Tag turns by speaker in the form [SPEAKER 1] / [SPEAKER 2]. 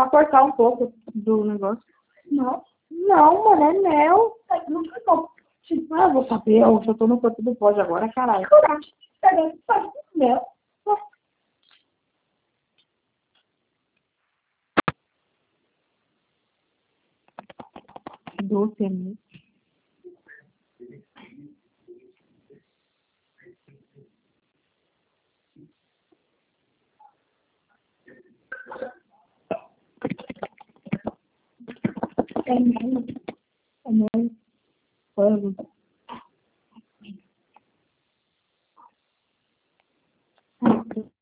[SPEAKER 1] Só cortar um pouco do negócio.
[SPEAKER 2] Não.
[SPEAKER 1] Não, mano, é mel.
[SPEAKER 2] Não foi bom.
[SPEAKER 1] Ah, eu vou saber, eu já tô no corpo do pode agora, caralho.
[SPEAKER 2] Coragem. Pega, faz mel.
[SPEAKER 1] Doce, né?
[SPEAKER 2] É mel.
[SPEAKER 1] É mel.